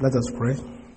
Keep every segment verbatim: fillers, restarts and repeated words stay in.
Let us pray.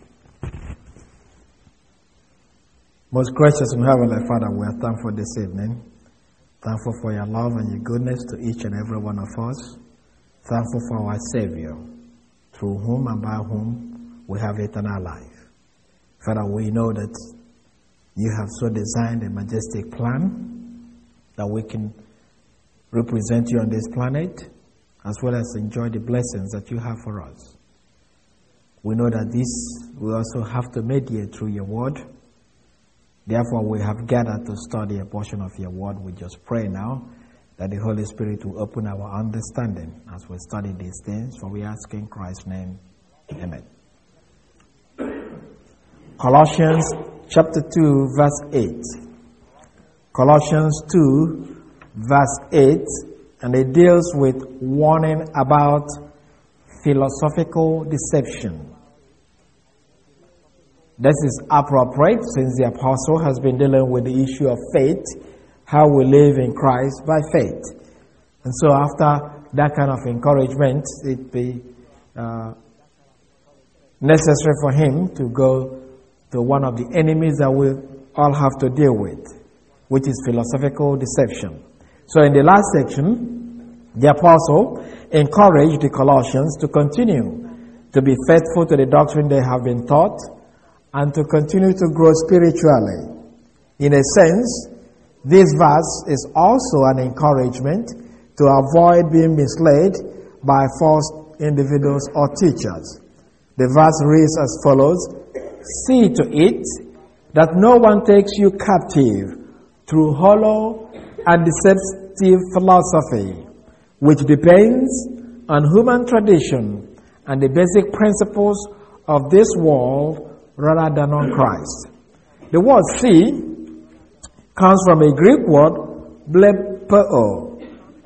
Most gracious and heavenly Father, we are thankful this evening. Thankful for your love and your goodness to each and every one of us. Thankful for our Savior, through whom and by whom we have eternal life. Father, we know that you have so designed a majestic plan that we can represent you on this planet, as well as enjoy the blessings that you have for us. We know that this we also have to mediate through your word. Therefore, we have gathered to study a portion of your word. We just pray now that the Holy Spirit will open our understanding as we study these things. For we ask in Christ's name, amen. Colossians chapter two, verse eight. Colossians two, verse eight, and it deals with warning about philosophical deception. This is appropriate since the apostle has been dealing with the issue of faith, how we live in Christ by faith. And so after that kind of encouragement, it be uh, necessary for him to go to one of the enemies that we all have to deal with, which is philosophical deception. So in the last section, the apostle encouraged the Colossians to continue to be faithful to the doctrine they have been taught, and to continue to grow spiritually. In a sense, this verse is also an encouragement to avoid being misled by false individuals or teachers. The verse reads as follows: "See to it that no one takes you captive through hollow and deceptive philosophy, which depends on human tradition and the basic principles of this world rather than on Christ." The word "see" comes from a Greek word blepeo.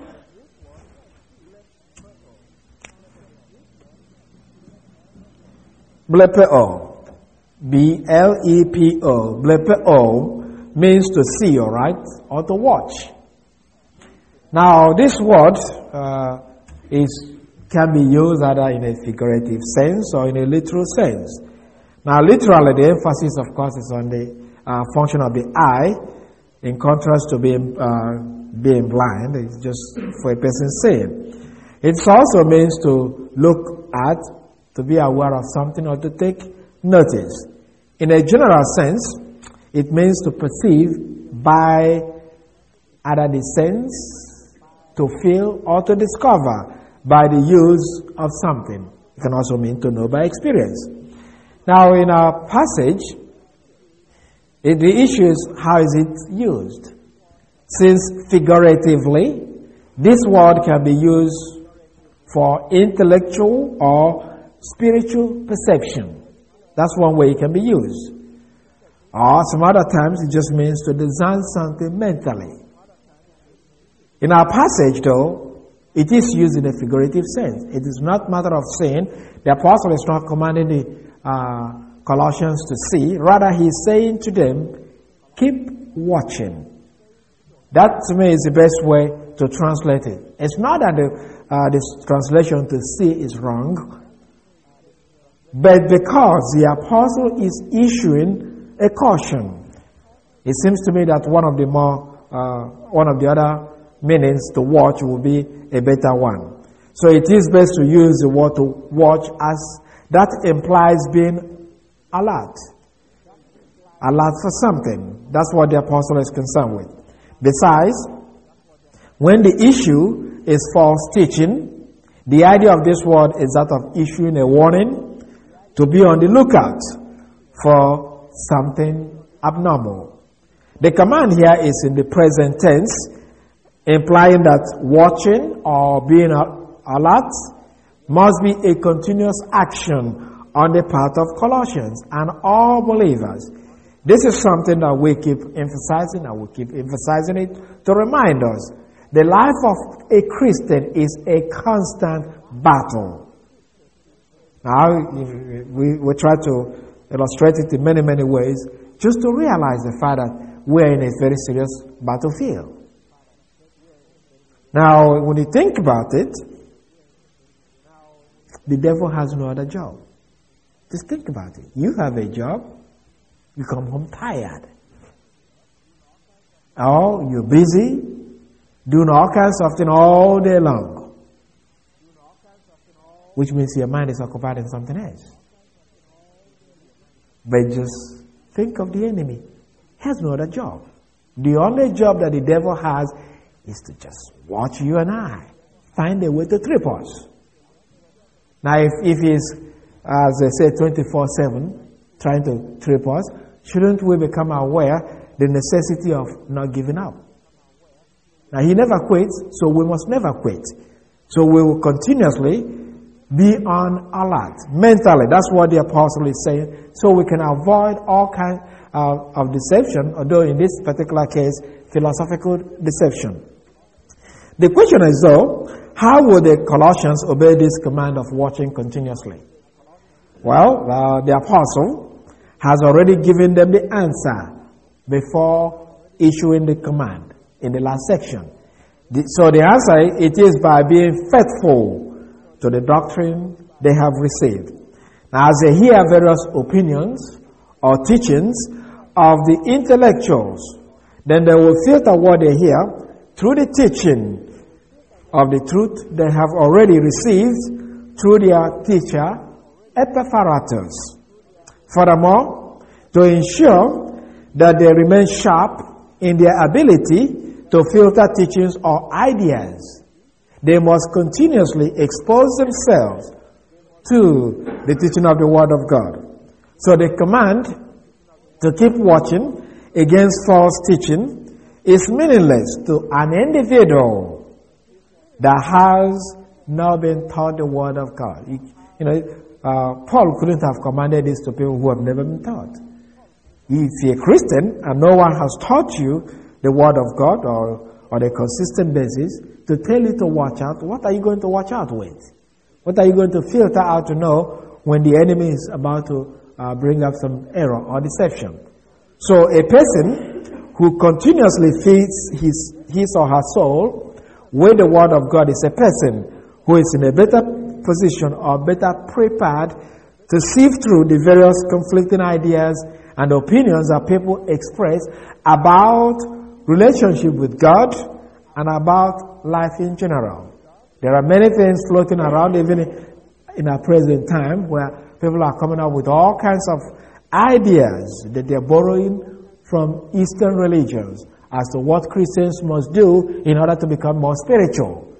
Blepeo. B L E P O. Blepeo means to see, all right, or to watch. Now, this word uh, is can be used either in a figurative sense or in a literal sense. Now, literally, the emphasis, of course, is on the uh, function of the eye, in contrast to being uh, being blind. It's just for a person seeing. It also means to look at, to be aware of something, or to take notice. In a general sense, it means to perceive by either the sense, to feel, or to discover by the use of something. It can also mean to know by experience. Now, in our passage, it, the issue is how is it used? Since figuratively, this word can be used for intellectual or spiritual perception. That's one way it can be used. Or some other times it just means to discern something mentally. In our passage, though, it is used in a figurative sense. It is not a matter of saying, the apostle is not commanding the Uh, Colossians to see. Rather, he's saying to them, keep watching. That, to me, is the best way to translate it. It's not that the, uh, this translation to see is wrong, but because the apostle is issuing a caution. It seems to me that one of the more, uh, one of the other meanings to watch will be a better one. So it is best to use the word to watch as that implies being alert. Alert for something. That's what the apostle is concerned with. Besides, when the issue is false teaching, the idea of this word is that of issuing a warning to be on the lookout for something abnormal. The command here is in the present tense, implying that watching or being alert must be a continuous action on the part of Colossians and all believers. This is something that we keep emphasizing, and we keep emphasizing it to remind us. The life of a Christian is a constant battle. Now, we, we try to illustrate it in many, many ways, just to realize the fact that we're in a very serious battlefield. Now, when you think about it, the devil has no other job. Just think about it. You have a job, you come home tired. Or you're busy, doing all kinds of things all day long. Which means your mind is occupied in something else. But just think of the enemy. He has no other job. The only job that the devil has is to just watch you and I, find a way to trip us. Now, if, if he's, as they say, twenty-four seven, trying to trip us, shouldn't we become aware the necessity of not giving up? Now, he never quits, so we must never quit. So we will continuously be on alert mentally. That's what the apostle is saying. So we can avoid all kinds uh, of deception, although in this particular case, philosophical deception. The question is, though, how will the Colossians obey this command of watching continuously? Well, uh, the apostle has already given them the answer before issuing the command in the last section. The, so the answer, it is by being faithful to the doctrine they have received. Now, as they hear various opinions or teachings of the intellectuals, then they will filter what they hear through the teaching of the truth they have already received through their teacher, Epaphroditus. Furthermore, to ensure that they remain sharp in their ability to filter teachings or ideas, they must continuously expose themselves to the teaching of the Word of God. So the command to keep watching against false teaching is meaningless to an individual that has not been taught the Word of God. You, you know, uh, Paul couldn't have commanded this to people who have never been taught. If you're a Christian and no one has taught you the Word of God or on a consistent basis to tell you to watch out, what are you going to watch out with? What are you going to filter out to know when the enemy is about to uh, bring up some error or deception? So a person who continuously feeds his, his or her soul with the Word of God is a person who is in a better position or better prepared to sift through the various conflicting ideas and opinions that people express about relationship with God and about life in general. There are many things floating around even in our present time where people are coming up with all kinds of ideas that they're borrowing from Eastern religions as to what Christians must do in order to become more spiritual.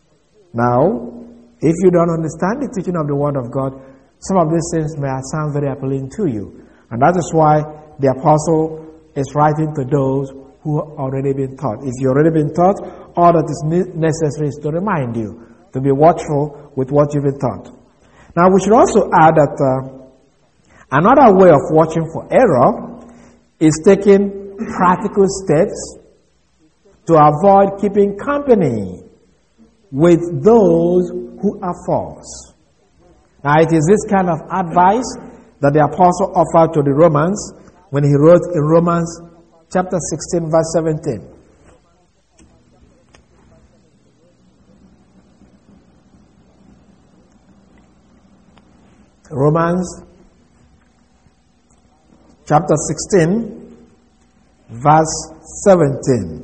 Now, if you don't understand the teaching of the Word of God, some of these things may sound very appealing to you. And that is why the apostle is writing to those who have already been taught. If you've already been taught, all that is necessary is to remind you to be watchful with what you've been taught. Now, we should also add that uh, another way of watching for error is taking practical steps to avoid keeping company with those who are false. Now, it is this kind of advice that the apostle offered to the Romans when he wrote in Romans chapter sixteen, verse seventeen. Romans chapter sixteen, verse seventeen.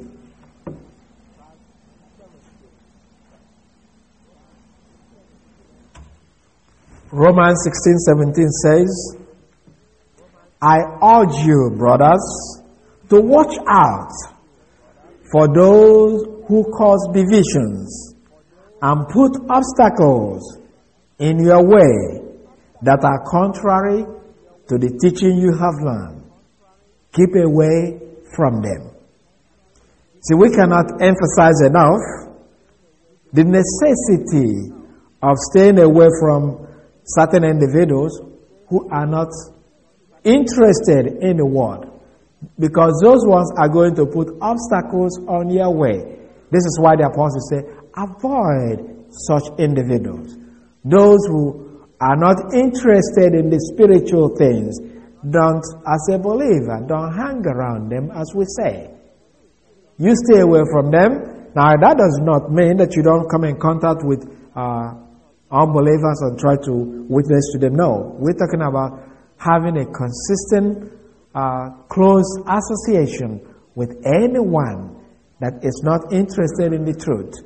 Romans sixteen seventeen says, I urge you, brothers, to watch out for those who cause divisions and put obstacles in your way that are contrary to the teaching you have learned. Keep away from them. See, we cannot emphasize enough the necessity of staying away from certain individuals who are not interested in the Word, because those ones are going to put obstacles on your way. This is why the apostles say, avoid such individuals. Those who are not interested in the spiritual things, don't, as a believer, don't hang around them, as we say. You stay away from them. Now, that does not mean that you don't come in contact with uh, unbelievers and try to witness to them. No, we're talking about having a consistent, uh, close association with anyone that is not interested in the truth.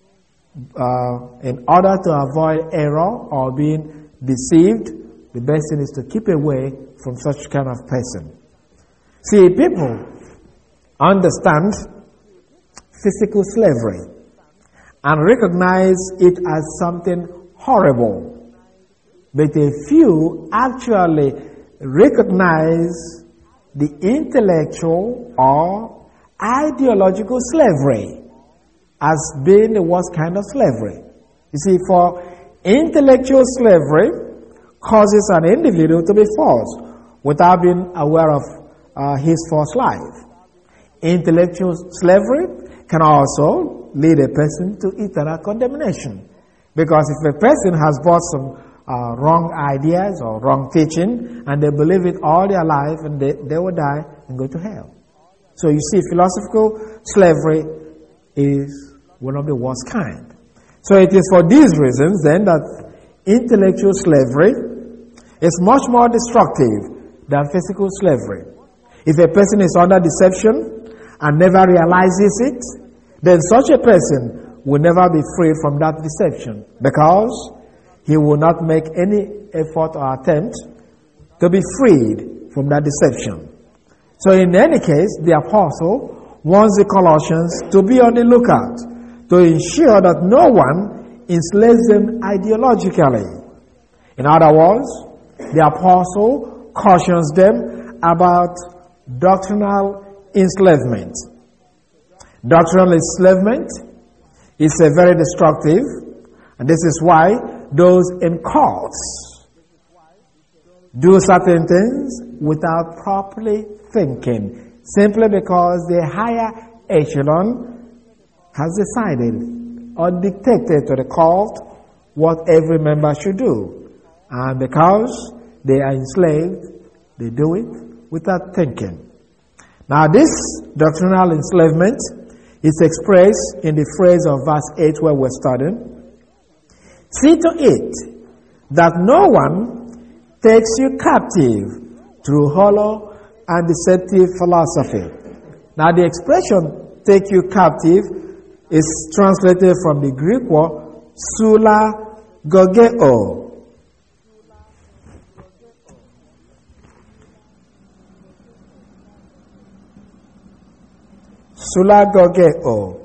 Uh, in order to avoid error or being deceived, the best thing is to keep away from such kind of person. See, people understand physical slavery and recognize it as something horrible, but a few actually recognize the intellectual or ideological slavery as being the worst kind of slavery. You see, for intellectual slavery causes an individual to be forced without being aware of uh, his forced life. Intellectual slavery can also lead a person to eternal condemnation. Because if a person has bought some uh, wrong ideas or wrong teaching and they believe it all their life, and they, they will die and go to hell. So you see, philosophical slavery is one of the worst kind. So it is for these reasons then that intellectual slavery is much more destructive than physical slavery. If a person is under deception and never realizes it, then such a person will never be freed from that deception, because he will not make any effort or attempt to be freed from that deception. So in any case, the apostle wants the Colossians to be on the lookout to ensure that no one enslaves them ideologically. In other words, the apostle cautions them about doctrinal enslavement. Doctrinal enslavement is a very destructive, and this is why those in cults do certain things without properly thinking, simply because the higher echelon has decided or dictated to the cult what every member should do. And because they are enslaved, they do it without thinking. Now this doctrinal enslavement is expressed in the phrase of verse eight where we're studying. See to it that no one takes you captive through hollow and deceptive philosophy. Now the expression take you captive is translated from the Greek word sula gogeo. Sulagogeo.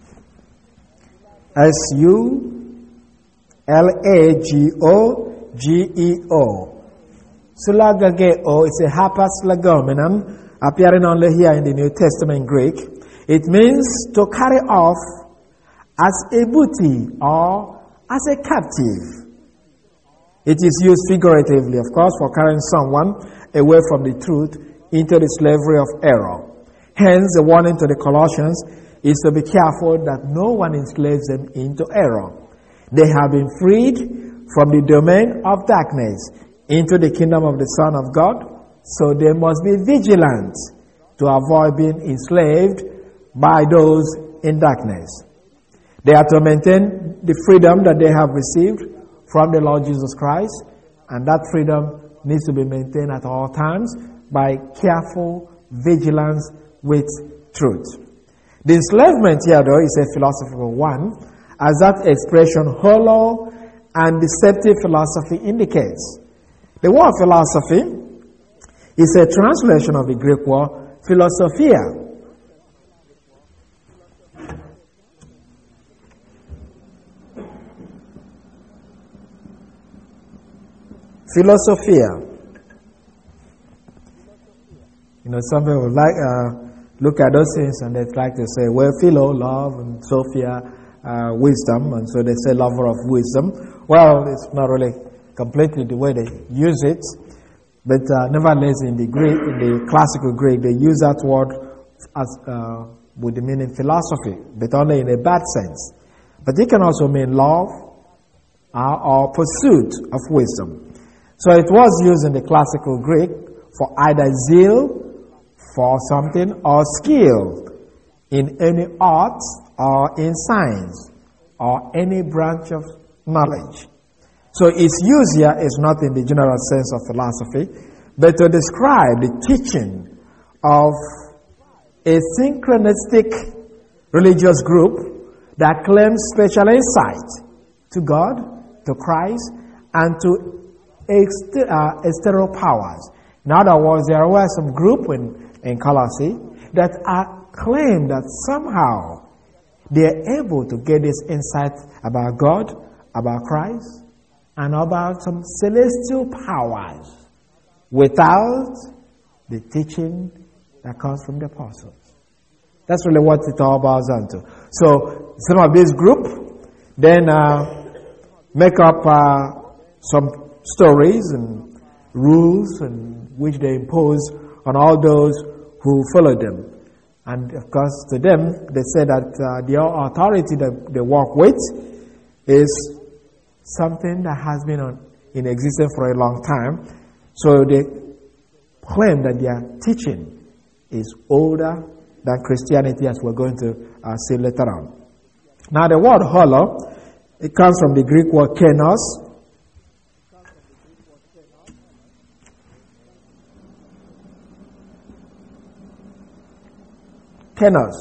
S U L A G O G E O. Sulagogeo is a hapas legomenon appearing only here in the New Testament Greek. It means to carry off as a booty or as a captive. It is used figuratively, of course, for carrying someone away from the truth into the slavery of error. Hence, the warning to the Colossians is to be careful that no one enslaves them into error. They have been freed from the domain of darkness into the kingdom of the Son of God, so they must be vigilant to avoid being enslaved by those in darkness. They are to maintain the freedom that they have received from the Lord Jesus Christ, and that freedom needs to be maintained at all times by careful vigilance with truth. The enslavement here, though, is a philosophical one, as that expression hollow and deceptive philosophy indicates. The word philosophy is a translation of the Greek word philosophia. Philosophia. You know, some people like uh, look at those things and they like to say, well, philo, love, and sophia, uh, wisdom, and so they say lover of wisdom. Well, it's not really completely the way they use it, but uh, nevertheless, in the Greek, in the classical Greek, they use that word as uh, with the meaning philosophy, but only in a bad sense. But it can also mean love uh, or pursuit of wisdom. So it was used in the classical Greek for either zeal for something or skill in any art or in science or any branch of knowledge. So its use here is not in the general sense of philosophy, but to describe the teaching of a synchronistic religious group that claims special insight to God, to Christ, and to exter- uh, external powers. In other words, there were some group in, in Colossae that are claim that somehow they are able to get this insight about God, about Christ, and about some celestial powers without the teaching that comes from the apostles. That's really what it all boils down to. So some of this group then uh, make up uh, some stories and rules and which they impose on all those who follow them. And of course, to them, they say that uh, the authority that they work with is something that has been on, in existence for a long time. So they claim that their teaching is older than Christianity, as we're going to uh, see later on. Now, the word hollow, it comes from the Greek word kenos. Kenos.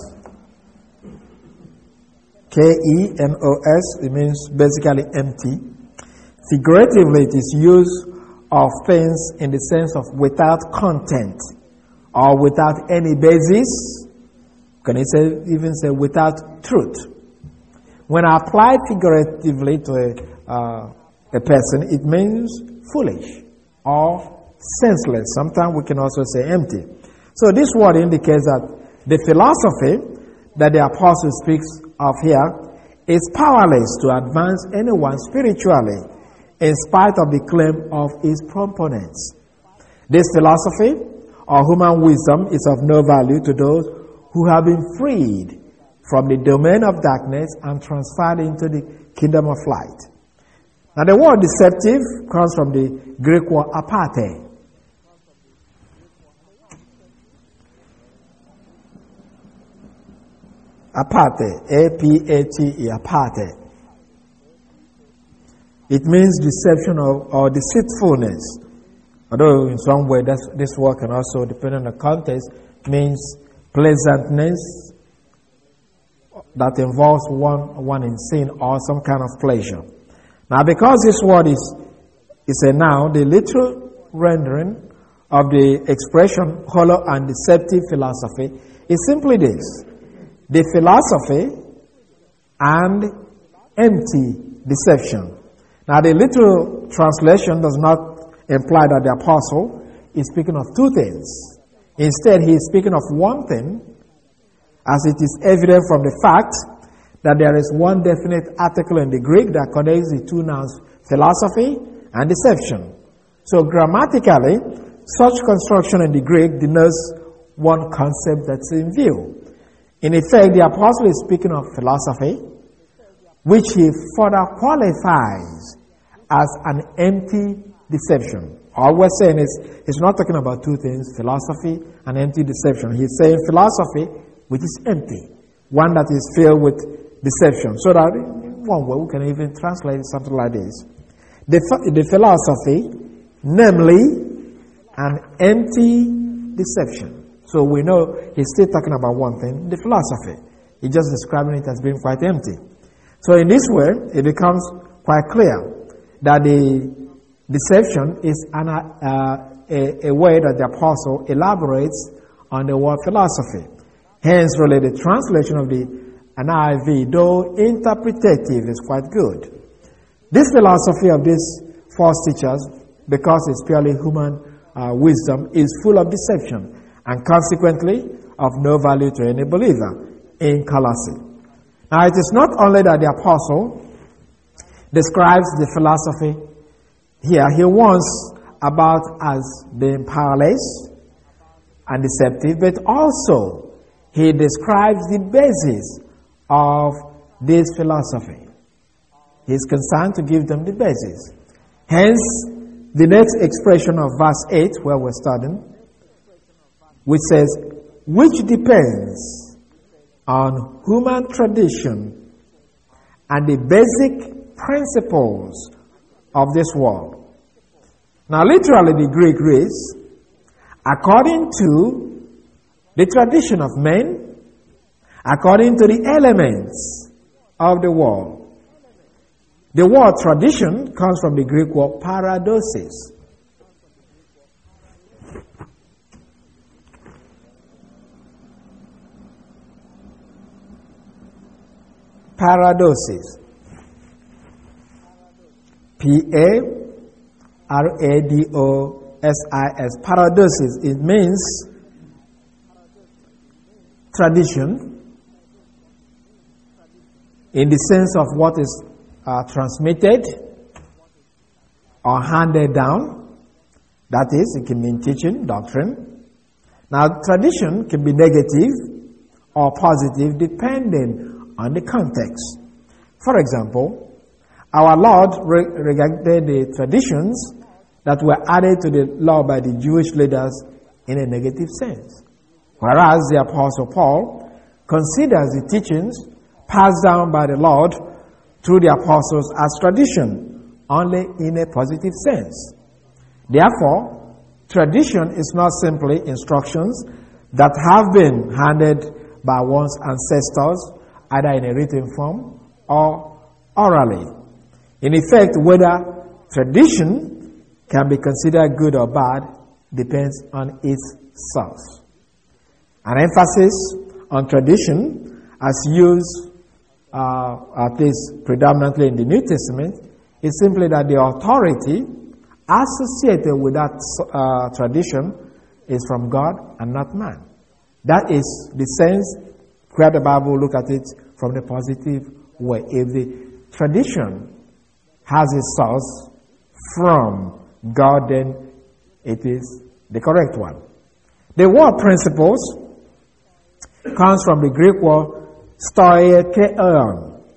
K E N O S, it means basically empty. Figuratively, it is used of things in the sense of without content or without any basis. Can you say, even say without truth? When applied figuratively to a, uh, a person, it means foolish or senseless. Sometimes we can also say empty. So this word indicates that the philosophy that the apostle speaks of here is powerless to advance anyone spiritually in spite of the claim of its proponents. This philosophy or human wisdom is of no value to those who have been freed from the domain of darkness and transferred into the kingdom of light. Now the word deceptive comes from the Greek word apate. Apate, A P A T E, apate. It means deception or, or deceitfulness. Although in some way that's, this word can also, depending on the context, means pleasantness that involves one, one in sin or some kind of pleasure. Now because this word is, is a noun, the literal rendering of the expression hollow and deceptive philosophy is simply this: the philosophy and empty deception. Now the literal translation does not imply that the apostle is speaking of two things. Instead, he is speaking of one thing, as it is evident from the fact that there is one definite article in the Greek that connects the two nouns philosophy and deception. So grammatically, such construction in the Greek denotes one concept that's in view. In effect, the apostle is speaking of philosophy, which he further qualifies as an empty deception. All we're saying is, he's not talking about two things, philosophy and empty deception. He's saying philosophy, which is empty, one that is filled with deception. So that, in one way, we can even translate something like this: the, the philosophy, namely, an empty deception. So we know he's still talking about one thing, the philosophy. He's just describing it as being quite empty. So in this way, it becomes quite clear that the deception is an, uh, a, a way that the apostle elaborates on the word philosophy. Hence, really, the translation of the N I V, though interpretative, is quite good. This philosophy of these false teachers, because it's purely human uh, wisdom, is full of deception and consequently of no value to any believer in Colossae. Now, it is not only that the apostle describes the philosophy here. He warns about as being powerless and deceptive, but also he describes the basis of this philosophy. He is concerned to give them the basis. Hence, the next expression of verse eight, where we're studying, which says, which depends on human tradition and the basic principles of this world. Now, literally, the Greek reads, according to the tradition of men, according to the elements of the world. The word tradition comes from the Greek word paradosis. Paradosis. P A R A D O S I S. Paradosis. It means tradition in the sense of what is uh, transmitted or handed down. That is, it can mean teaching, doctrine. Now, tradition can be negative or positive depending on the context. For example, our Lord re- regarded the traditions that were added to the law by the Jewish leaders in a negative sense. Whereas the Apostle Paul considers the teachings passed down by the Lord through the apostles as tradition, only in a positive sense. Therefore, tradition is not simply instructions that have been handed by one's ancestors, either in a written form or orally. In effect, whether tradition can be considered good or bad depends on its source. An emphasis on tradition, as used uh, at least predominantly in the New Testament, is simply that the authority associated with that uh, tradition is from God and not man. That is the sense where the Bible look at it from the positive way. If the tradition has its source from God, then it is the correct one. The word principles comes from the Greek word stoicheon.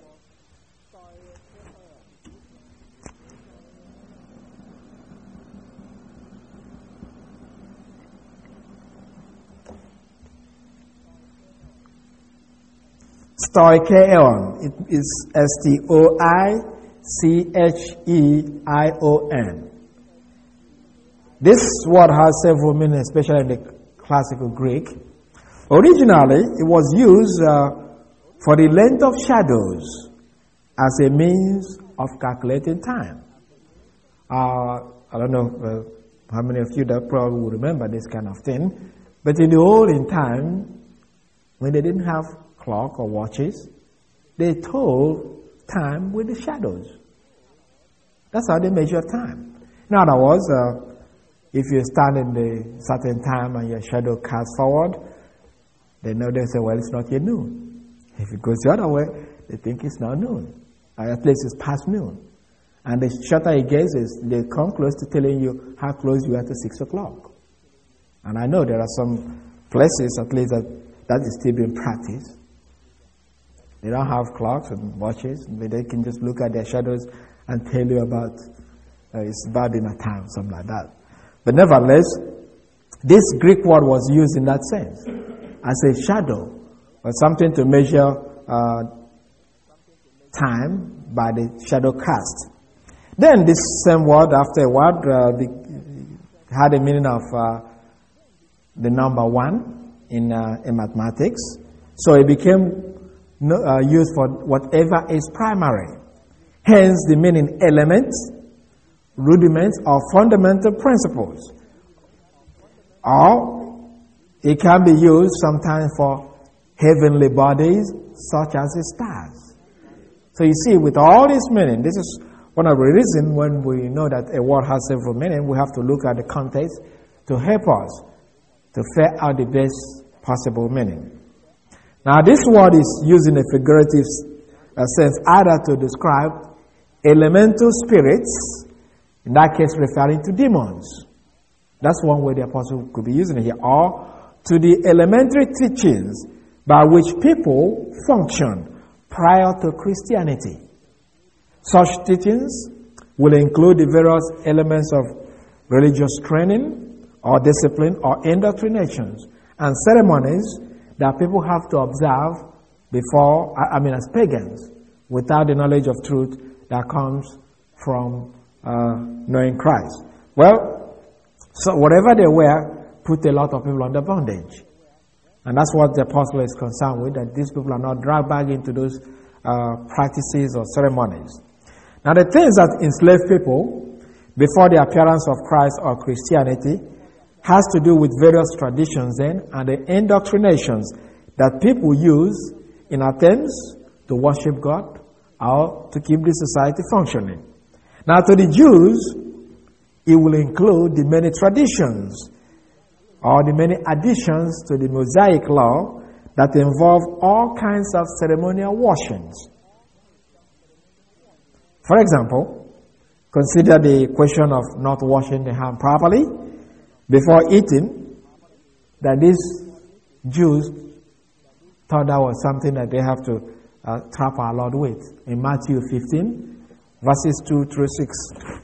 Stoicheon. It is S T O I C H E I O N. This word has several meanings, especially in the classical Greek. Originally, it was used uh, for the length of shadows as a means of calculating time. Uh, I don't know uh, how many of you that probably will remember this kind of thing, but in the olden time, when they didn't have clock or watches, they told time with the shadows. That's how they measure time. In other words, uh, if you stand in the certain time and your shadow casts forward, they know, they say, well, it's not yet noon. If it goes the other way, they think it's now noon. Or at least it's past noon. And the shorter it gets, is they come close to telling you how close you are to six o'clock. And I know there are some places, at least, that, that is still being practiced. They don't have clocks and watches, but they can just look at their shadows and tell you about, uh, it's about dinner time, something like that. But nevertheless, this Greek word was used in that sense, as a shadow, or something to measure uh, time by the shadow cast. Then this same word, after a word, uh, the, had a meaning of uh, the number one in, uh, in mathematics. So it became uh, used for whatever is primary. Hence the meaning elements, rudiments, or fundamental principles. Or it can be used sometimes for heavenly bodies such as the stars. So you see, with all this meaning, this is one of the reasons when we know that a word has several meanings, we have to look at the context to help us to figure out the best possible meaning. Now, this word is used in a figurative uh, sense either to describe elemental spirits, in that case referring to demons. That's one way the apostle could be using it here. Or to the elementary teachings by which people function prior to Christianity. Such teachings will include the various elements of religious training or discipline or indoctrinations and ceremonies that people have to observe before, I mean as pagans, without the knowledge of truth that comes from uh, knowing Christ. Well, so whatever they were put a lot of people under bondage. And that's what the apostle is concerned with, that these people are not dragged back into those uh, practices or ceremonies. Now, the things that enslave people before the appearance of Christ or Christianity has to do with various traditions then and the indoctrinations that people use in attempts to worship God or to keep the society functioning. Now, to the Jews, it will include the many traditions or the many additions to the Mosaic law that involve all kinds of ceremonial washings. For example, consider the question of not washing the hand properly before eating, that these Jews thought that was something that they have to uh, trap our Lord with. In Matthew fifteen, verses two through six.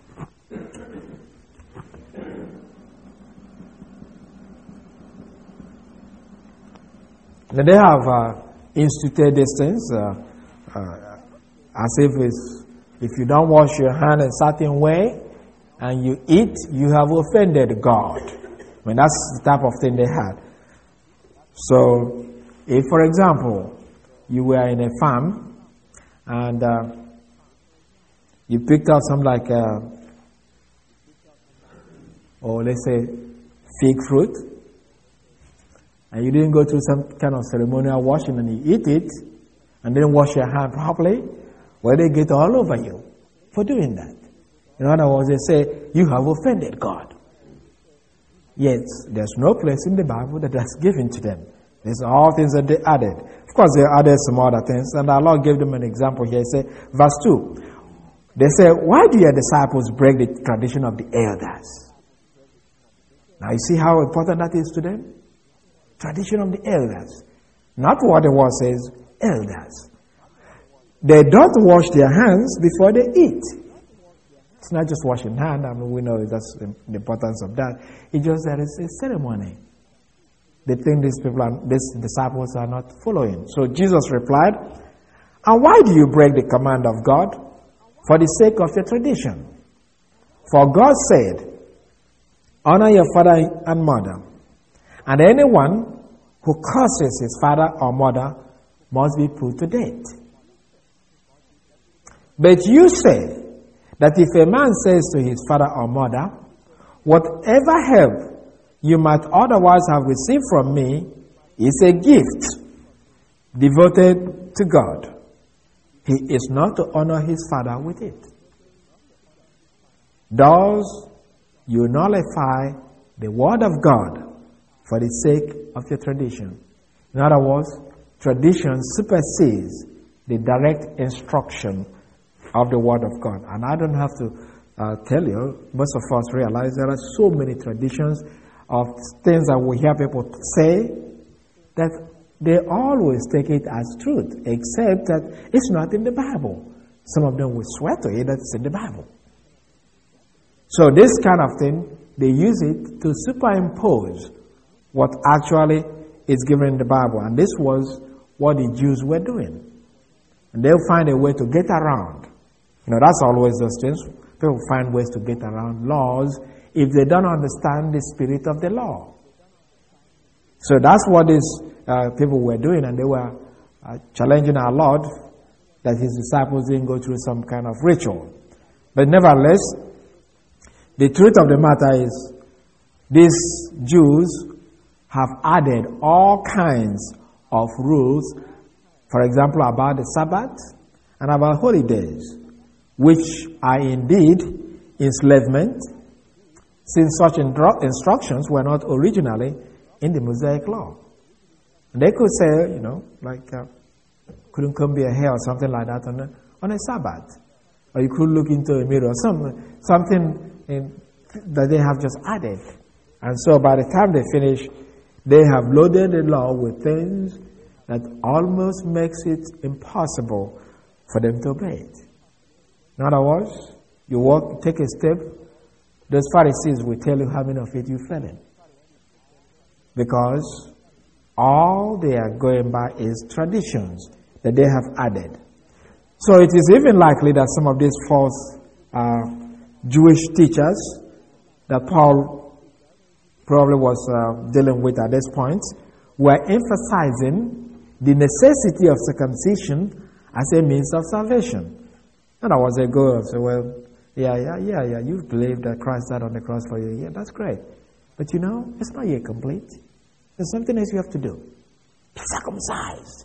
Now they have uh, instituted these things uh, uh, as if it's, if you don't wash your hand a certain way and you eat, you have offended God. I mean, that's the type of thing they had. So, if, for example, you were in a farm and uh, you picked up some like, uh, or let's say, fig fruit, and you didn't go through some kind of ceremonial washing and you eat it, and then wash your hand properly, well, they get all over you for doing that. In other words, they say, you have offended God. Yet, there's no place in the Bible that that's given to them. These are all things that they added. Of course, they added some other things, and our Lord gave them an example here. He said, verse two, they say, why do your disciples break the tradition of the elders? Now, you see how important that is to them? Tradition of the elders. Not what the word says, elders. They don't wash their hands before they eat. It's not just washing hands. I mean, we know that's the importance of that. It's just that it's a ceremony. They think these people are, these disciples are not following. So Jesus replied, and why do you break the command of God? For the sake of your tradition. For God said, honor your father and mother. And anyone who curses his father or mother must be put to death. But you say that if a man says to his father or mother, whatever help you might otherwise have received from me is a gift devoted to God, he is not to honor his father with it. Thus, you nullify the word of God for the sake of your tradition. In other words, tradition supersedes the direct instruction of the word of God. And I don't have to uh, tell you, most of us realize there are so many traditions of things that we hear people say that they always take it as truth, except that it's not in the Bible. Some of them will swear to it that it's in the Bible. So this kind of thing, they use it to superimpose what actually is given in the Bible. And this was what the Jews were doing. And they'll find a way to get around. You know, that's always those things. People find ways to get around laws if they don't understand the spirit of the law. So that's what these uh, people were doing, and they were uh, challenging our Lord that his disciples didn't go through some kind of ritual. But nevertheless, the truth of the matter is these Jews have added all kinds of rules, for example, about the Sabbath and about holidays, which are indeed enslavement, since such instru- instructions were not originally in the Mosaic law. And they could say, you know, like, uh, couldn't come be a hair or something like that on a, on a Sabbath. Or you could look into a mirror, some, something in, that they have just added. And so by the time they finish, they have loaded the law with things that almost makes it impossible for them to obey it. In other words, you walk, take a step, those Pharisees will tell you how many of it you fell in. Because all they are going by is traditions that they have added. So it is even likely that some of these false uh, Jewish teachers that Paul probably was uh, dealing with at this point were emphasizing the necessity of circumcision as a means of salvation. And I was a go, so well, yeah, yeah, yeah, yeah, you believe that Christ died on the cross for you. Yeah, that's great. But you know, it's not yet complete. There's something else you have to do. Be circumcised.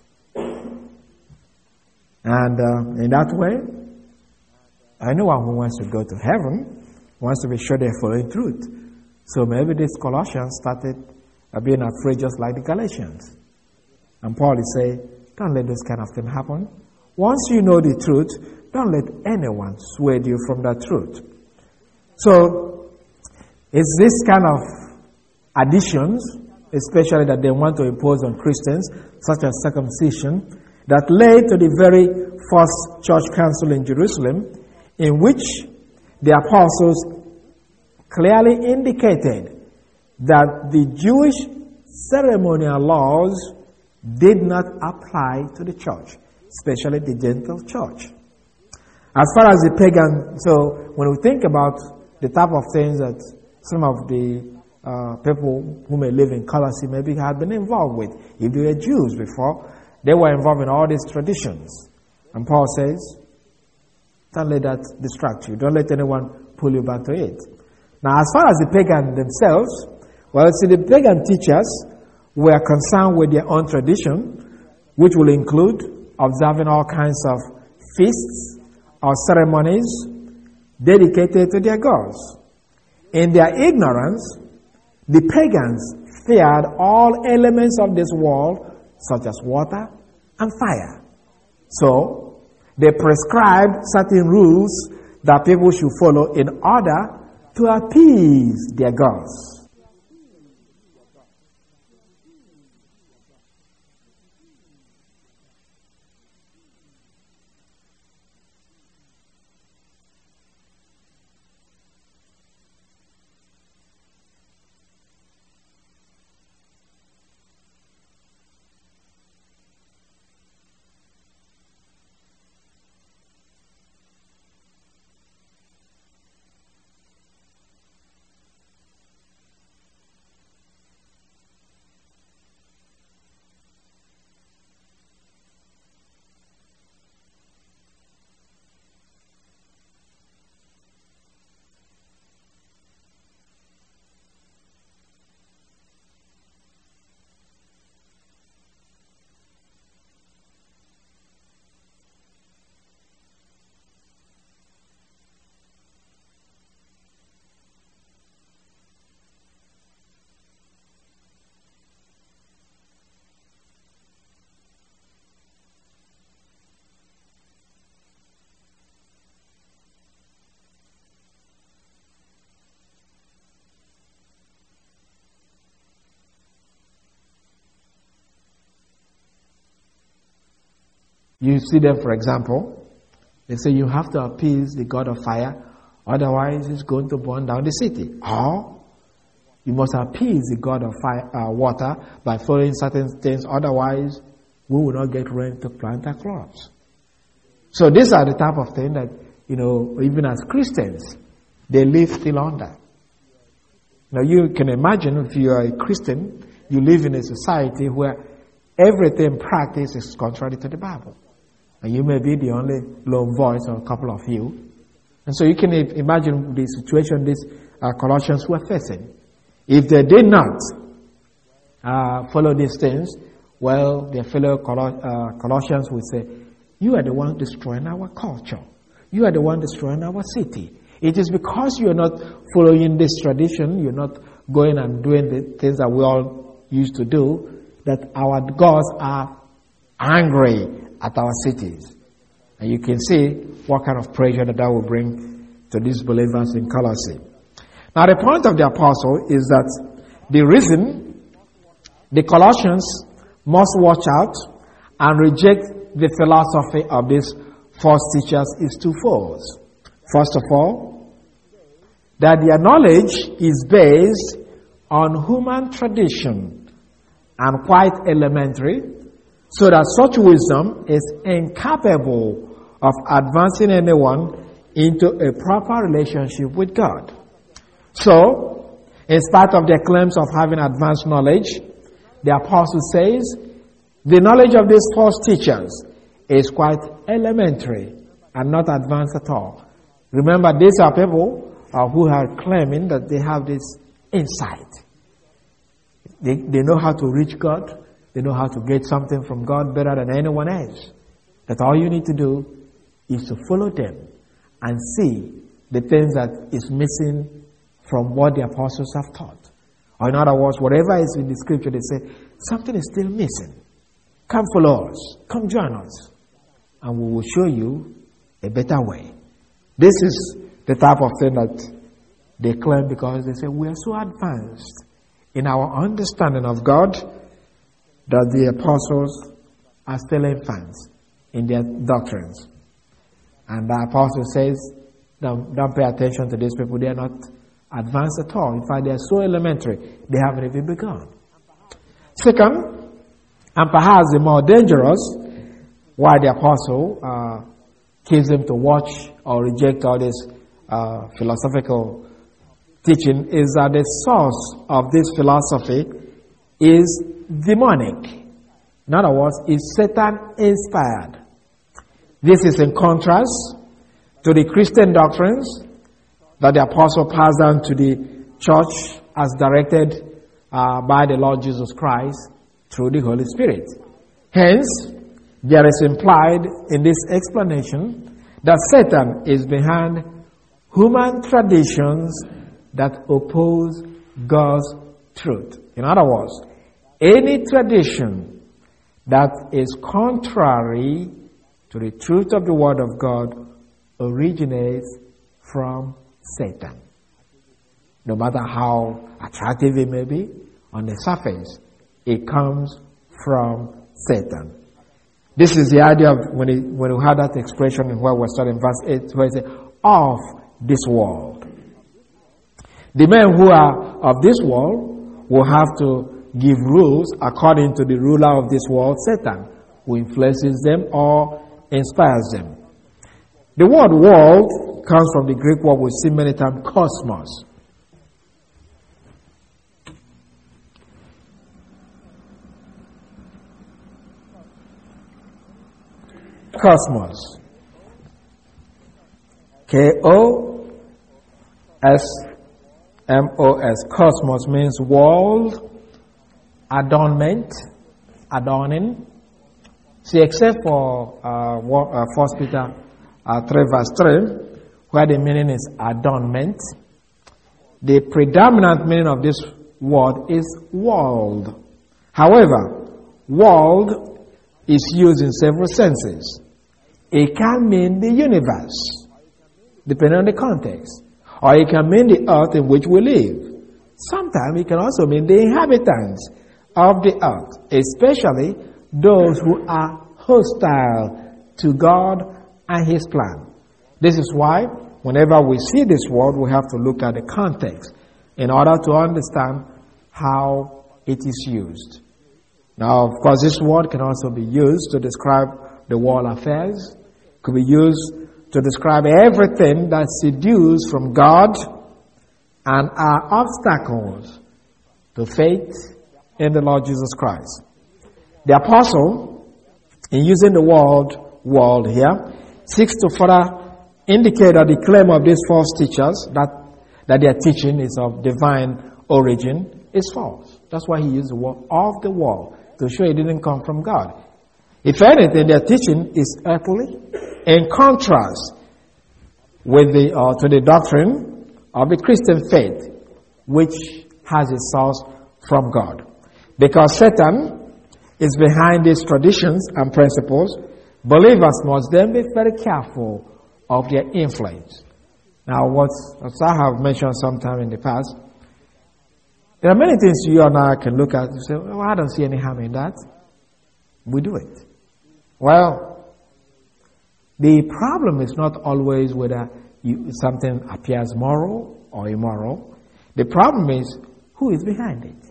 And uh, in that way, anyone who wants to go to heaven wants to be sure they're following truth. So maybe these Colossians started uh, being afraid just like the Galatians. And Paul is saying, don't let those kind of things happen. Once you know the truth, don't let anyone sway you from that truth. So, it's this kind of additions, especially that they want to impose on Christians, such as circumcision, that led to the very first church council in Jerusalem, in which the apostles clearly indicated that the Jewish ceremonial laws did not apply to the church, especially the Gentile church. As far as the pagan, so when we think about the type of things that some of the uh, people who may live in Colossae maybe had been involved with, if they were Jews before, they were involved in all these traditions. And Paul says, don't let that distract you. Don't let anyone pull you back to it. Now, as far as the pagan themselves, well, see, the pagan teachers were concerned with their own tradition, which will include observing all kinds of feasts or ceremonies dedicated to their gods. In their ignorance, the pagans feared all elements of this world, such as water and fire. So, they prescribed certain rules that people should follow in order to appease their gods. You see them, for example, they say you have to appease the god of fire, otherwise he's going to burn down the city. Or you must appease the god of fire, uh, water by following certain things, otherwise we will not get rain to plant our crops. So these are the type of thing that, you know, even as Christians, they live still under. Now you can imagine if you are a Christian, you live in a society where everything practiced is contrary to the Bible. And you may be the only lone voice or a couple of you. And so you can imagine the situation these uh, Colossians were facing. If they did not uh, follow these things, well, their fellow Col- uh, Colossians would say, you are the one destroying our culture. You are the one destroying our city. It is because you are not following this tradition, you're not going and doing the things that we all used to do, that our gods are angry at our cities. And you can see what kind of pressure that that will bring to these believers in Colossae. Now the point of the apostle is that the reason the Colossians must watch out and reject the philosophy of these false teachers is twofold. First of all, that their knowledge is based on human tradition and quite elementary, so that such wisdom is incapable of advancing anyone into a proper relationship with God. So, in spite of their claims of having advanced knowledge, the apostle says, the knowledge of these false teachers is quite elementary and not advanced at all. Remember, these are people uh, who are claiming that they have this insight. They, they know how to reach God. They know how to get something from God better than anyone else. That all you need to do is to follow them and see the things that is missing from what the apostles have taught. Or in other words, whatever is in the scripture, they say, something is still missing. Come follow us. Come join us. And we will show you a better way. This is the type of thing that they claim because they say, we are so advanced in our understanding of God that the apostles are still infants in their doctrines. And the apostle says, don't, don't pay attention to these people. They are not advanced at all. In fact, they are so elementary, they haven't even begun. Second, and perhaps the more dangerous, why the apostle uh, gives them to watch or reject all this uh, philosophical teaching, is that the source of this philosophy is demonic. In other words, is Satan inspired. This is in contrast to the Christian doctrines that the apostle passed down to the church as directed uh, by the Lord Jesus Christ through the Holy Spirit. Hence, there is implied in this explanation that Satan is behind human traditions that oppose God's truth. In other words, any tradition that is contrary to the truth of the Word of God originates from Satan. No matter how attractive it may be, on the surface, it comes from Satan. This is the idea of when, it, when we had that expression in where we're studying verse eight, where it says, of this world. The men who are of this world will have to give rules according to the ruler of this world, Satan, who influences them or inspires them. The word world comes from the Greek word we see many times, cosmos. Cosmos. K O S M O S. Cosmos means world, adornment, adorning. See, except for uh, uh, First Peter uh, three verse three, where the meaning is adornment, the predominant meaning of this word is world. However, world is used in several senses. It can mean the universe, depending on the context. Or it can mean the earth in which we live. Sometimes it can also mean the inhabitants of the earth, especially those who are hostile to God and His plan. This is why whenever we see this word, we have to look at the context in order to understand how it is used. Now, of course, this word can also be used to describe the world affairs. It could be used to describe everything that seduces from God and are obstacles to faith in the Lord Jesus Christ. The apostle, in using the word world here, seeks to further indicate that the claim of these false teachers that, that their teaching is of divine origin is false. That's why he used the word of the world, to show it didn't come from God. If anything, their teaching is earthly, in contrast with the uh, to the doctrine of the Christian faith, which has its source from God. Because Satan is behind these traditions and principles, believers must then be very careful of their influence. Now, what as I have mentioned sometime in the past, there are many things you and I can look at and say, well, I don't see any harm in that. We do it. Well, the problem is not always whether you, something appears moral or immoral. The problem is who is behind it.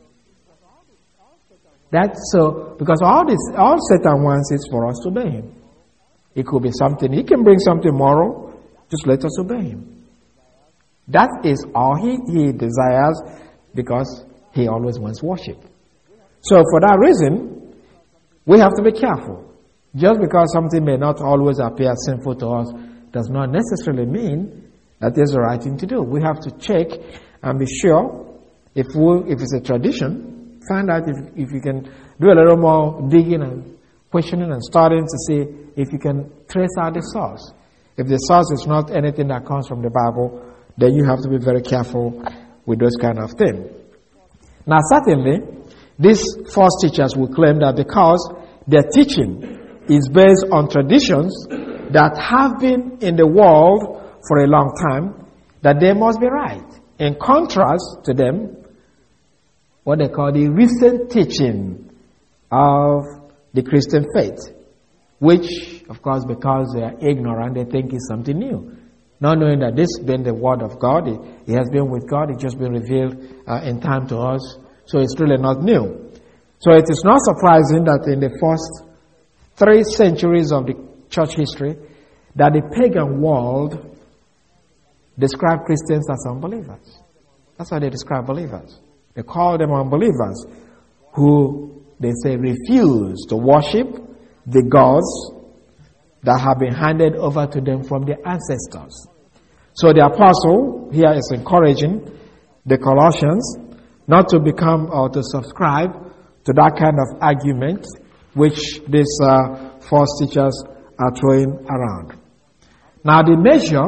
That's so, because all this, all Satan wants is for us to obey him. It could be something, he can bring something moral Just let us obey him. That is all he, he desires, because he always wants worship. So for that reason, we have to be careful. Just because something may not always appear sinful to us does not necessarily mean that it's the right thing to do. We have to check and be sure. If we, if it's a tradition, find out if, if you can do a little more digging and questioning and studying to see if you can trace out the source. If the source is not anything that comes from the Bible, then you have to be very careful with those kind of things. Now, certainly, these false teachers will claim that because their teaching is based on traditions that have been in the world for a long time, that they must be right. In contrast to them, what they call the recent teaching of the Christian faith, which, of course, because they are ignorant, they think is something new. Not knowing that this has been the word of God, it, it has been with God, it's just been revealed uh, in time to us, so it's really not new. So it is not surprising that in the first three centuries of the church history, that the pagan world described Christians as unbelievers. That's how they describe believers. They call them unbelievers who, they say, refuse to worship the gods that have been handed over to them from their ancestors. So the apostle here is encouraging the Colossians not to become or to subscribe to that kind of argument which these uh, false teachers are throwing around. Now, the measure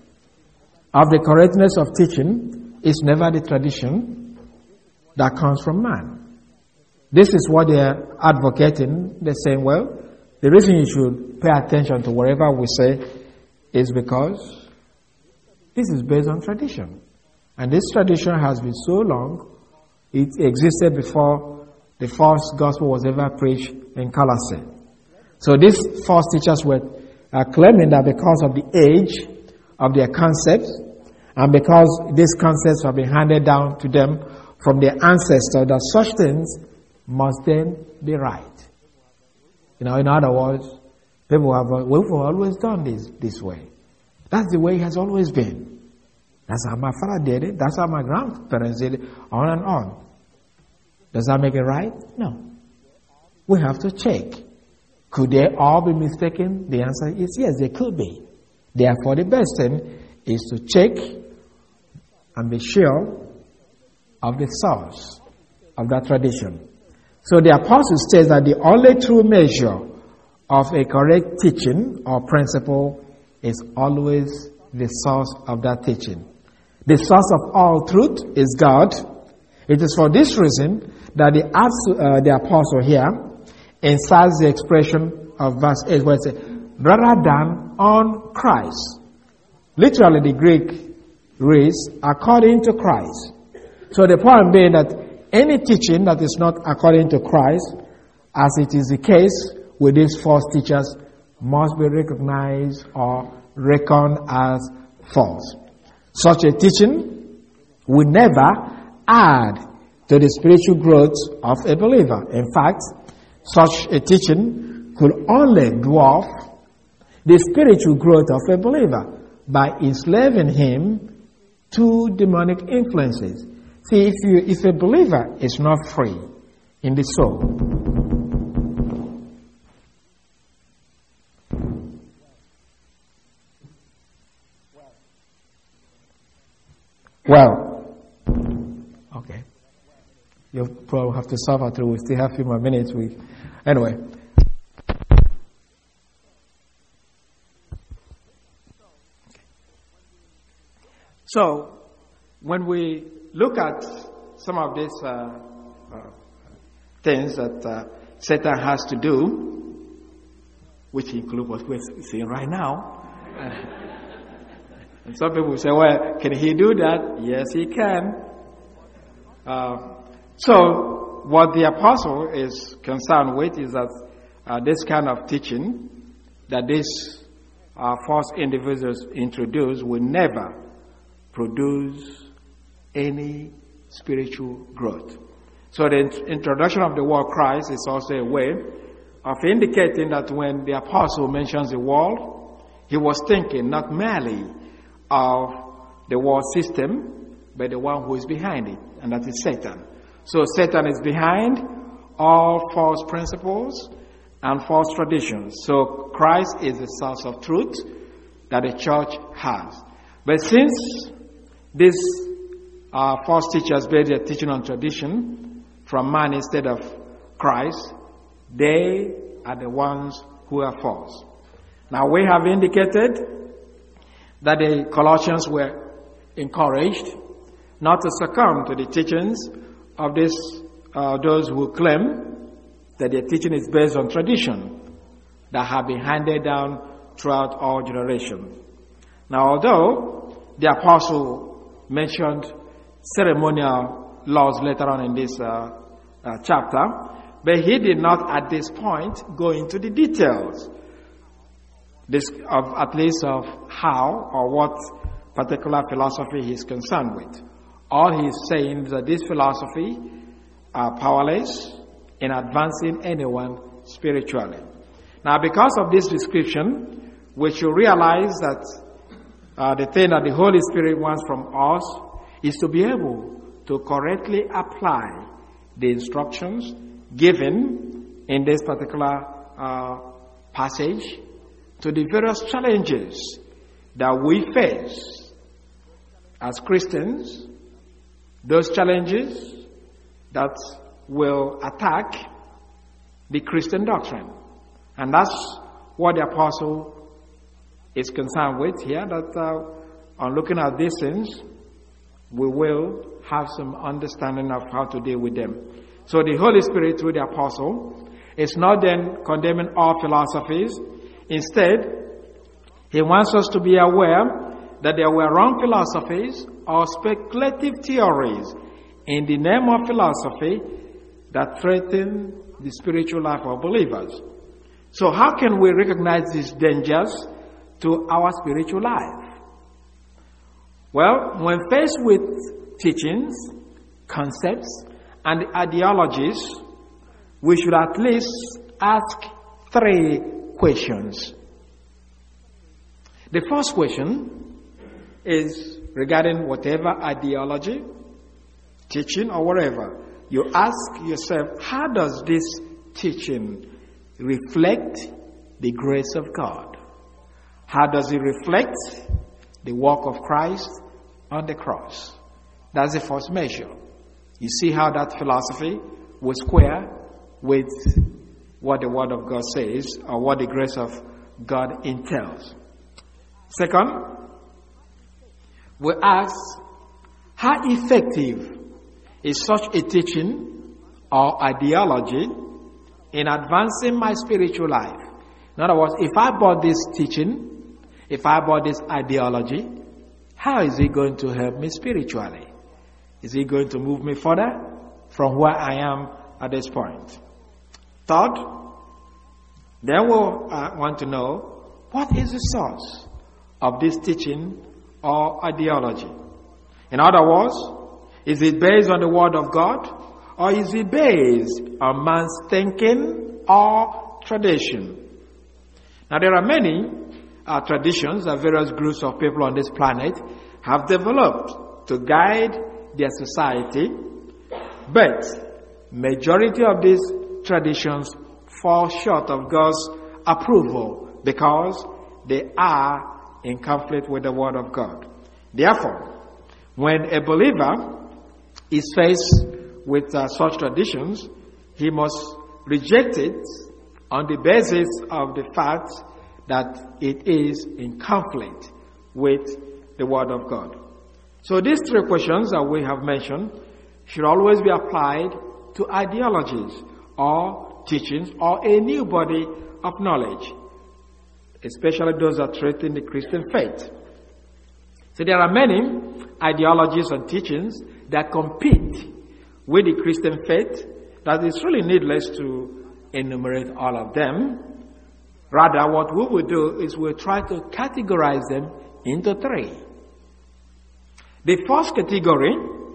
of the correctness of teaching is never the tradition that comes from man. This is what they are advocating. They're saying, well, the reason you should pay attention to whatever we say is because this is based on tradition. And this tradition has been so long, it existed before the false gospel was ever preached in Colossae. So these false teachers were uh, claiming that because of the age of their concepts, and because these concepts have been handed down to them from their ancestors, that such things must then be right. You know, in other words, people have we've always done this this way. That's the way it has always been. That's how my father did it. That's how my grandparents did it, on and on. Does that make it right? No. We have to check. Could they all be mistaken? The answer is yes, they could be. Therefore, the best thing is to check and be sure of the source of that tradition. So the apostle states that the only true measure of a correct teaching or principle is always the source of that teaching. The source of all truth is God. It is for this reason that the, uh, the apostle here inserts the expression of verse eight where it says, rather than on Christ. Literally the Greek reads, according to Christ. So the point being that any teaching that is not according to Christ, as it is the case with these false teachers, must be recognized or reckoned as false. Such a teaching will never add to the spiritual growth of a believer. In fact, such a teaching could only dwarf the spiritual growth of a believer by enslaving him to demonic influences. See, if you, if a believer is not free in the soul, well, okay, you'll probably have to suffer through. We still have a few more minutes. We, anyway. So, when we look at some of these uh, uh, things that uh, Satan has to do, which include what we're seeing right now, and some people say, well, can he do that? Yes, he can. Uh, so, what the apostle is concerned with is that uh, this kind of teaching that these uh, false individuals introduce will never produce any spiritual growth. So the introduction of the word Christ is also a way of indicating that when the apostle mentions the world, He was thinking not merely of the world system, but the one who is behind it, and that is Satan. So Satan is behind all false principles and false traditions. So Christ is the source of truth that the church has. But since these uh, false teachers based their teaching on tradition from man instead of Christ, they are the ones who are false. Now we have indicated that the Colossians were encouraged not to succumb to the teachings of this, uh, those who claim that their teaching is based on tradition that have been handed down throughout all generations. Now, although the apostle mentioned ceremonial laws later on in this uh, uh, chapter, but he did not at this point go into the details this, of at least of how or what particular philosophy he is concerned with. All he is saying is that this philosophy are powerless in advancing anyone spiritually. Now, because of this description, we should realize that uh, the thing that the Holy Spirit wants from us is to be able to correctly apply the instructions given in this particular uh, passage to the various challenges that we face as Christians, those challenges that will attack the Christian doctrine. And that's what the apostle is concerned with here, that uh, on looking at these things, we will have some understanding of how to deal with them. So the Holy Spirit, through the apostle, is not then condemning all philosophies. Instead, he wants us to be aware that there were wrong philosophies or speculative theories in the name of philosophy that threaten the spiritual life of believers. So how can we recognize these dangers to our spiritual life? Well, when faced with teachings, concepts, and ideologies, we should at least ask three questions. The first question is regarding whatever ideology, teaching, or whatever. You ask yourself, how does this teaching reflect the grace of God? How does it reflect the work of Christ on the cross? That's the first measure. You see how that philosophy will square with what the Word of God says or what the grace of God entails. Second, we ask, how effective is such a teaching or ideology in advancing my spiritual life? In other words, if I bought this teaching, if I bought this ideology, how is it going to help me spiritually? Is it going to move me further from where I am at this point? Third, then we'll uh, want to know, what is the source of this teaching or ideology? In other words, is it based on the Word of God, or is it based on man's thinking or tradition? Now, there are many uh, traditions that various groups of people on this planet have developed to guide their society, but majority of these traditions fall short of God's approval because they are in conflict with the Word of God. Therefore, when a believer is faced with uh, such traditions, he must reject it on the basis of the fact that it is in conflict with the Word of God. So these three questions that we have mentioned should always be applied to ideologies or teachings or a new body of knowledge, especially those that threaten the Christian faith. So there are many ideologies and teachings that compete with the Christian faith that it's really needless to enumerate all of them. Rather, what we will do is we'll try to categorize them into three. The first category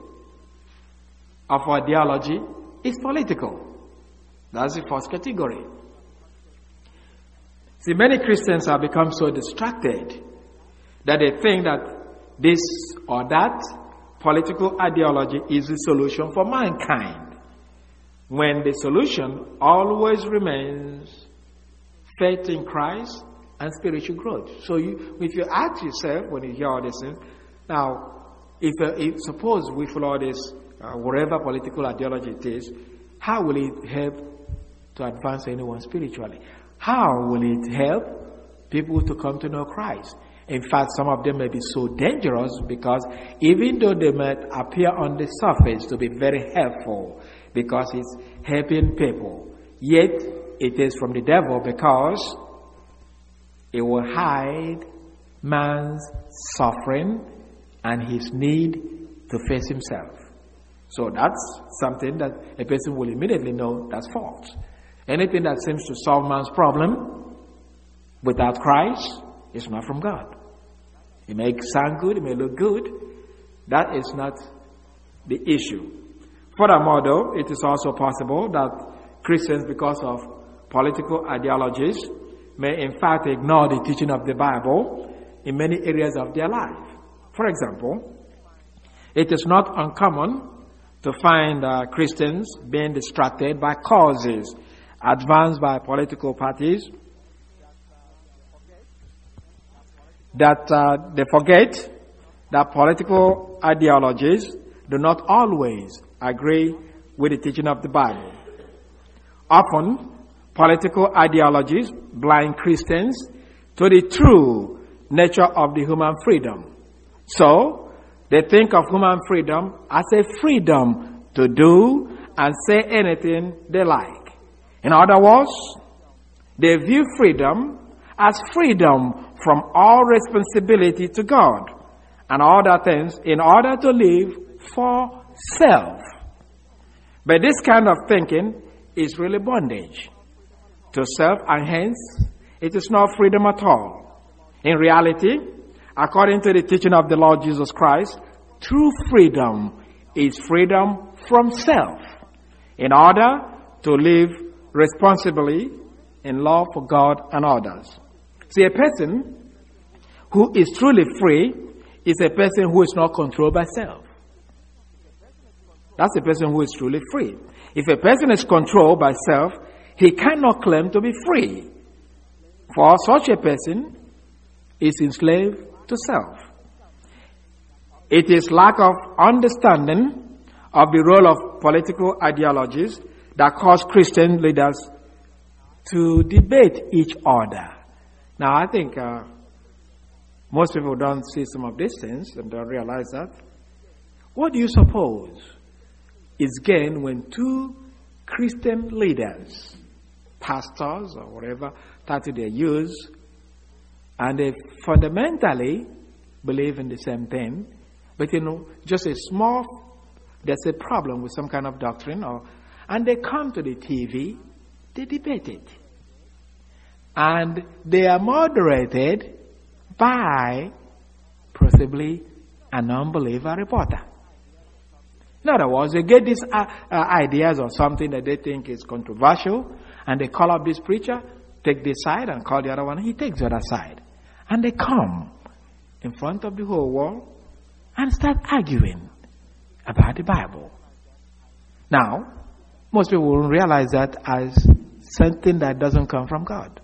of ideology is political. That's the first category. See, many Christians have become so distracted that they think that this or that political ideology is the solution for mankind, when the solution always remains faith in Christ and spiritual growth. So you, if you ask yourself when you hear all this, now, if, uh, if suppose we follow this, uh, whatever political ideology it is, how will it help to advance anyone spiritually? How will it help people to come to know Christ? In fact, some of them may be so dangerous because even though they might appear on the surface to be very helpful because it's helping people, yet it is from the devil because it will hide man's suffering and his need to face himself. So that's something that a person will immediately know that's false. Anything that seems to solve man's problem without Christ is not from God. It may sound good, it may look good. That is not the issue. Furthermore, though, it is also possible that Christians, because of political ideologies, may in fact ignore the teaching of the Bible in many areas of their life. For example, it is not uncommon to find uh, Christians being distracted by causes advanced by political parties that uh, they forget that political ideologies do not always agree with the teaching of the Bible. Often, political ideologies blind Christians to the true nature of the human freedom. So, they think of human freedom as a freedom to do and say anything they like. In other words, they view freedom as freedom from all responsibility to God and other things in order to live for self. But this kind of thinking is really bondage to self, and hence it is not freedom at all. In reality, according to the teaching of the Lord Jesus Christ, true freedom is freedom from self in order to live responsibly in love for God and others. See, a person who is truly free is a person who is not controlled by self. That's a person who is truly free. If a person is controlled by self, he cannot claim to be free. For such a person is enslaved to self. It is lack of understanding of the role of political ideologies that cause Christian leaders to debate each other. Now, I think uh, most people don't see some of these things and don't realize that. What do you suppose is gained when two Christian leaders, pastors or whatever title they use, and they fundamentally believe in the same thing, but you know, just a small, there's a problem with some kind of doctrine, or and they come to the T V, they debate it. And they are moderated by possibly an unbeliever reporter. In other words, they get these uh, uh, ideas or something that they think is controversial, and they call up this preacher, take this side, and call the other one, he takes the other side. And they come in front of the whole world and start arguing about the Bible. Now, most people will realize that as something that doesn't come from God.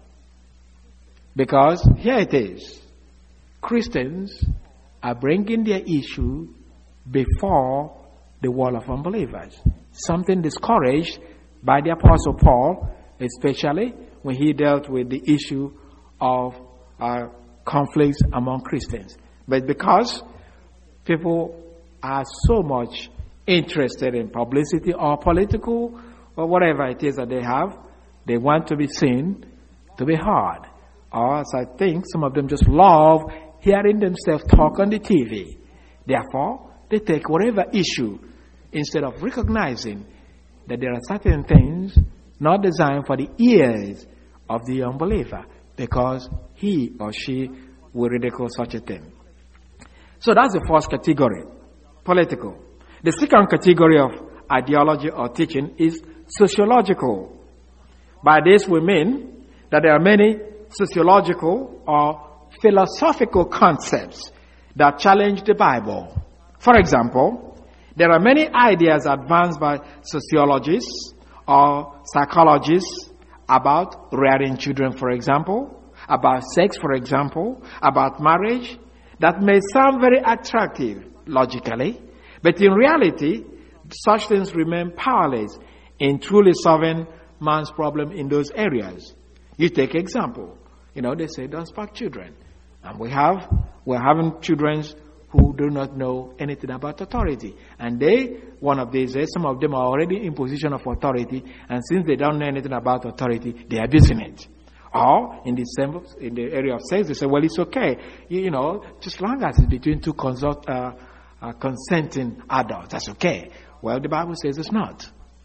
Because here it is. Christians are bringing their issue before the wall of unbelievers. Something discouraged by the Apostle Paul, especially when he dealt with the issue of uh, conflicts among Christians. But because people are so much interested in publicity or political or whatever it is that they have, they want to be seen to be heard. Or as I think some of them just love hearing themselves talk on the T V. Therefore, they take whatever issue instead of recognizing that there are certain things not designed for the ears of the unbeliever, because he or she will ridicule such a thing. So that's the first category, political. The second category of ideology or teaching is sociological. By this we mean that there are many sociological or philosophical concepts that challenge the Bible. For example, there are many ideas advanced by sociologists or psychologists about rearing children, for example, about sex, for example, about marriage, that may sound very attractive logically, but in reality, such things remain powerless in truly solving man's problem in those areas. You take example, you know, they say don't spark children. And we have, we're having children who do not know anything about authority. And they, one of these days, some of them are already in position of authority, and since they don't know anything about authority, they are abusing it. Or in the same, in the area of sex, they say, well, it's okay, you, you know, just long as it's between two consult, uh, uh, consenting adults, that's okay. Well, the Bible says it's not.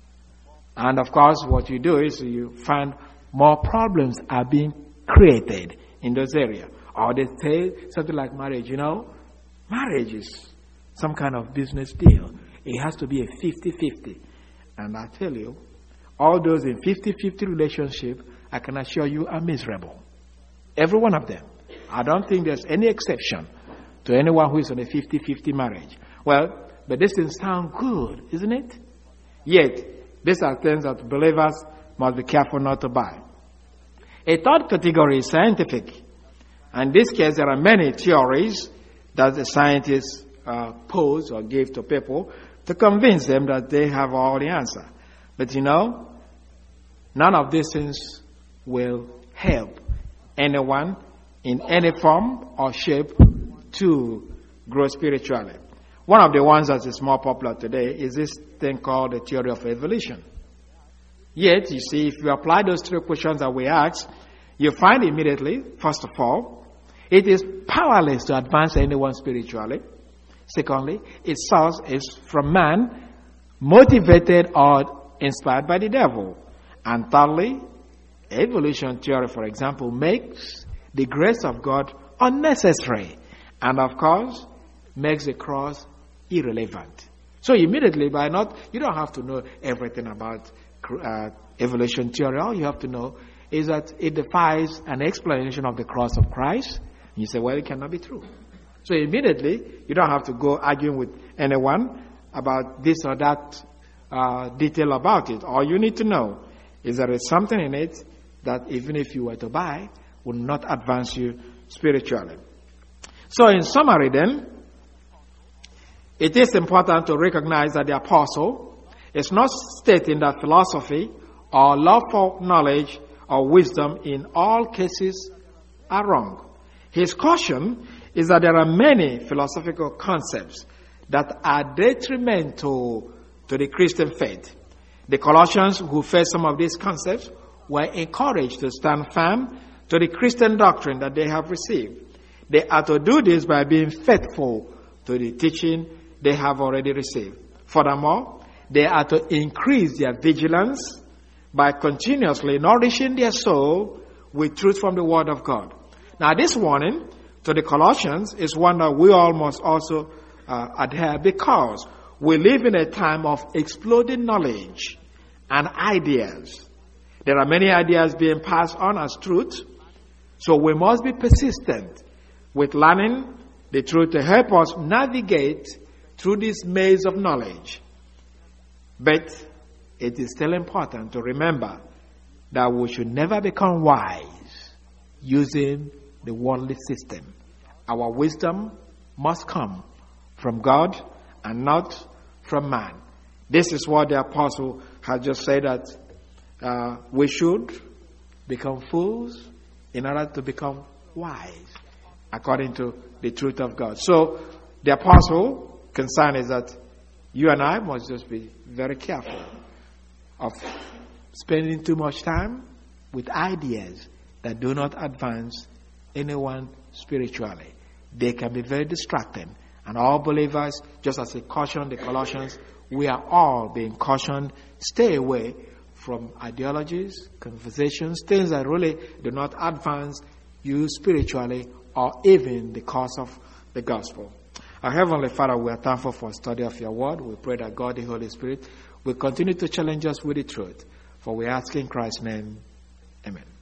And of course, what you do is you find more problems are being created in those areas. Or they say something like marriage, you know, marriage is some kind of business deal. It has to be a fifty-fifty. And I tell you, all those in fifty-fifty relationship, I can assure you, are miserable. Every one of them. I don't think there's any exception to anyone who is on a fifty-fifty marriage. Well, but this things sound good, isn't it? Yet, these are things that believers must be careful not to buy. A third category is scientific. And in this case, there are many theories that the scientists uh, pose or give to people to convince them that they have all the answer. But you know, none of these things will help anyone in any form or shape to grow spiritually. One of the ones that is more popular today is this thing called the theory of evolution. Yet, you see, if you apply those three questions that we asked, you find immediately, first of all, it is powerless to advance anyone spiritually. Secondly, its source is from man, motivated or inspired by the devil. And thirdly, evolution theory, for example, makes the grace of God unnecessary. And of course, makes the cross irrelevant. So immediately, by not, you don't have to know everything about uh, evolution theory. All you have to know is that it defies an explanation of the cross of Christ. You say, well, it cannot be true. So immediately, you don't have to go arguing with anyone about this or that uh, detail about it. All you need to know is there is something in it that even if you were to buy, would not advance you spiritually. So in summary then, it is important to recognize that the apostle is not stating that philosophy or lawful knowledge or wisdom in all cases are wrong. His caution is that there are many philosophical concepts that are detrimental to the Christian faith. The Colossians who faced some of these concepts were encouraged to stand firm to the Christian doctrine that they have received. They are to do this by being faithful to the teaching they have already received. Furthermore, they are to increase their vigilance by continuously nourishing their soul with truth from the Word of God. Now, this warning to the Colossians is one that we all must also uh, adhere, because we live in a time of exploding knowledge and ideas. There are many ideas being passed on as truth, so we must be persistent with learning the truth to help us navigate through this maze of knowledge. But it is still important to remember that we should never become wise using the worldly system. Our wisdom must come from God and not from man. This is what the apostle has just said, that uh, we should become fools in order to become wise, according to the truth of God. So the apostle concern is that you and I must just be very careful of spending too much time with ideas that do not advance anyone spiritually. They can be very distracting. And all believers, just as he cautioned the Colossians, we are all being cautioned, stay away from ideologies, conversations, things that really do not advance you spiritually or even the cause of the gospel. Our Heavenly Father, we are thankful for the study of your word. We pray that God, the Holy Spirit, will continue to challenge us with the truth. For we ask in Christ's name, amen.